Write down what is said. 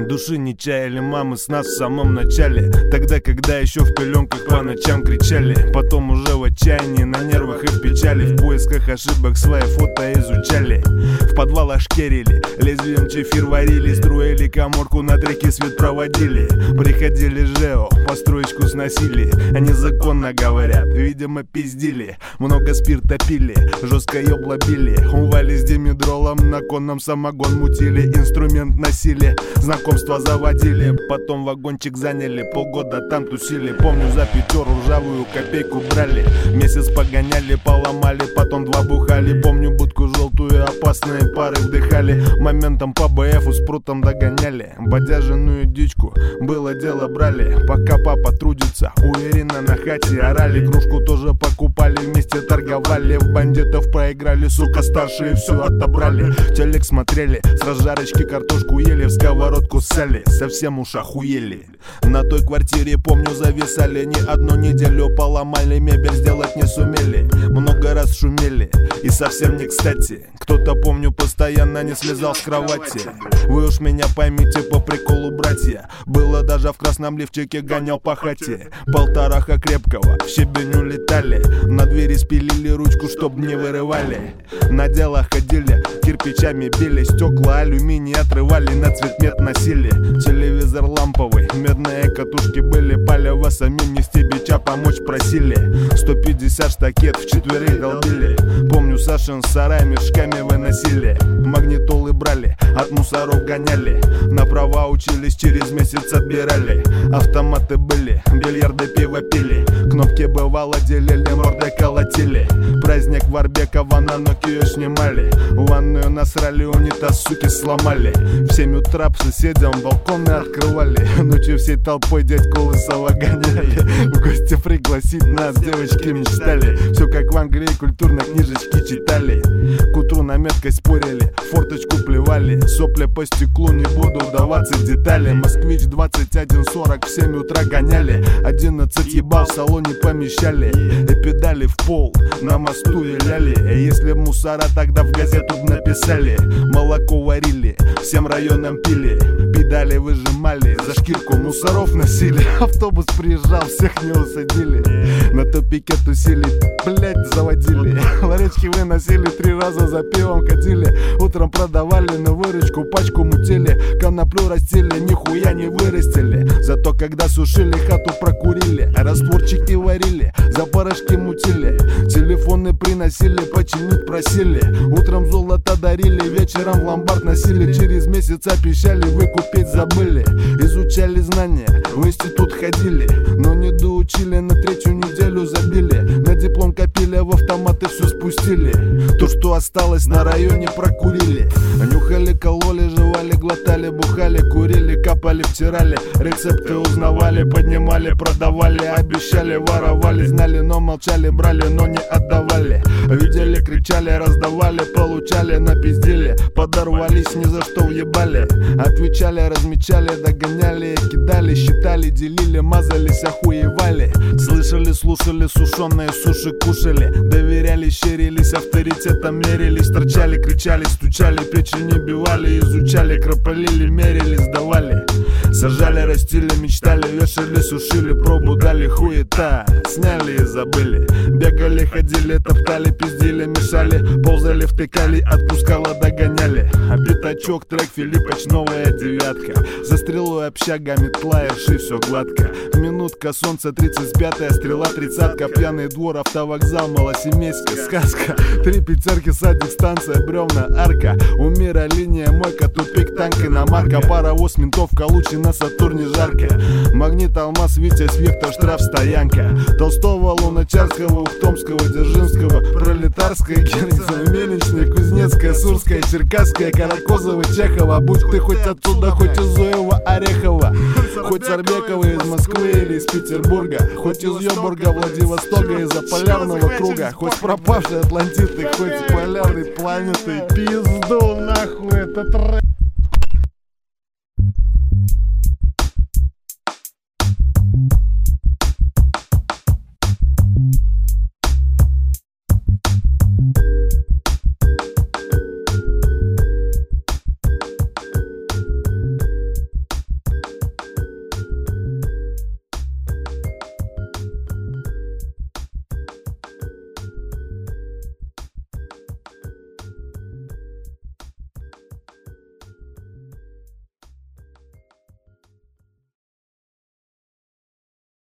Души не чаяли мамы с нас в самом начале, тогда, когда еще в пеленках по ночам кричали. Потом уже в отчаянии, на нервах и в печали, в поисках ошибок свои фото изучали. В подвалах шкерили, лезвием чефир варили, строили каморку, на треке свет проводили. Приходили ЖЭО, построечку сносили, они законно говорят, видимо пиздили. Много спирта пили, жестко ёбла били, увались димедролом, на конном самогон мутили, инструмент носили, знакомства заводили. Потом вагончик заняли, полгода там тусили. Помню, за пятеру ржавую копейку брали, месяц погоняли, поломали, потом 2 бухали. Помню, будку желтую, опасные пары вдыхали, моментом по БФу с прутом догоняли. Бодяженную дичку, было дело брали, пока папа трудится, у Ирины на хате орали. Кружку тоже покупали, вместе торговали, в бандитов проиграли, сука, старшие все отобрали. Телек смотрели, с разжарочки картошку ели, в сковородку ссали, совсем уж охуели. На той квартире, помню, зависали, не одну неделю поломали, мебель сделать не сумели, много раз шумели и совсем не кстати. Кто-то, помню, постоянно не слезал с кровати. Вы уж меня поймите, по приколу, братья, было даже в красном лифчике, гонял по хате. Полтораха крепкого, в щебень улетали, на двери спилили ручку, чтоб не вырывали. На дело ходили, кирпичами били, стекла алюминий отрывали, на цвет мед носили. Телевизор ламповый, медные катушки были, палево самим нести бича помочь просили. 150 штакет в четверых долбили, помню, Сашин сарай мешками выносили. Магнитолы брали, от мусоров гоняли, на права учились, через месяц отбирали. Автоматы были, бильярды, пиво пили, кнопки бывало делили, мордой колотили. Праздник Варбекова на Nokia снимали, ванную насрали, унитаз, суки, сломали. В 7 утра по соседям балконы открывали, ночью всей толпой дядьку Лысого гоняли. В гости пригласить нас девочки мечтали, все как в Англии, культурно книжечки читали. К утру на меткость спорили, форточку плевали, сопли по стеклу, не буду вдаваться в детали. Москвич 21:40 в 7 утра гоняли, 11 ебал в салоне помещали, и педали в пол на мосту виляли. Если б мусора тогда в газету б написали, молоко варили, всем районам пили, педали выжимали, за шкирку мусоров носили. Автобус приезжал, всех не усадили, на тупике тусили, блять, заводили. Ларечки выносили, 3 раза за пивом ходили, утром продавали на выручку, пачку мутили, коноплю растили, нихуя не вырастили. Зато когда сушили, хату прокурили, растворчики варили, за порошки мутили, телефоны приносили, починить просили, утром золото дарили, вечером в ломбард носили. Через месяц обещали, выкупить забыли, изучали знания, в институт ходили, но не доучили, на 3-ю неделю забили, на диплом копили, в автоматы все спустили. То, что осталось на районе, прокурили, нюхали, кололи, жевали, глотали, бухали, курили, капали, втирали, рецепты узнавали, поднимали, продавали, обещали, воровали, знали, но молчали, брали, но не отдавали, видели, кричали, раздавали, получали, напиздили, подорвались, ни за что въебали, отвечали, размечали, догоняли, кидали, считали, делили, мазались, охуевали. Слышали, слушали, сушеные суши кушали, доверяли, щерились, авторитетом мерились, торчали, кричали, стучали, печени бивали, изучали, кропалили, мерили, сдавали, сажали, растили, мечтали, вешали, сушили, пробу дали, хуета, сняли и забыли, бегали, ходили, топтали, пиздили, мешали, ползали, втыкали, отпускало, догоняли. А пятачок, трек, Филиппыч, новая 9, за стрелой общага, метла, ирши, все гладко. Минутка, солнце, 35-я, стрела, 30-ка, пьяный двор, автовокзал, малосемейская сказка. 3 пятерки, садик, станция, бревна, арка, у мира линия, мойка, тупик, танк, иномарка, паровоз, ментовка, лучи на Сатурне, жарко. Магнит, алмаз, Витязь, Вектор, штраф, стоянка. Толстого, Луначарского, Ухтомского, Дзержинского, Пролетарская, Герцена, Мельничная, Кузнецкая, Сурская, Черкасская, Каракозова, Чехова. Будь ты хоть оттуда, хоть из Зоева, Орехова, хоть Сарбекова, из Москвы или из Петербурга, хоть из Йобурга, Владивостока, из-за полярного круга, хоть с пропавшей Атлантиды, хоть с полярной планеты. Пизду нахуй этот рэп.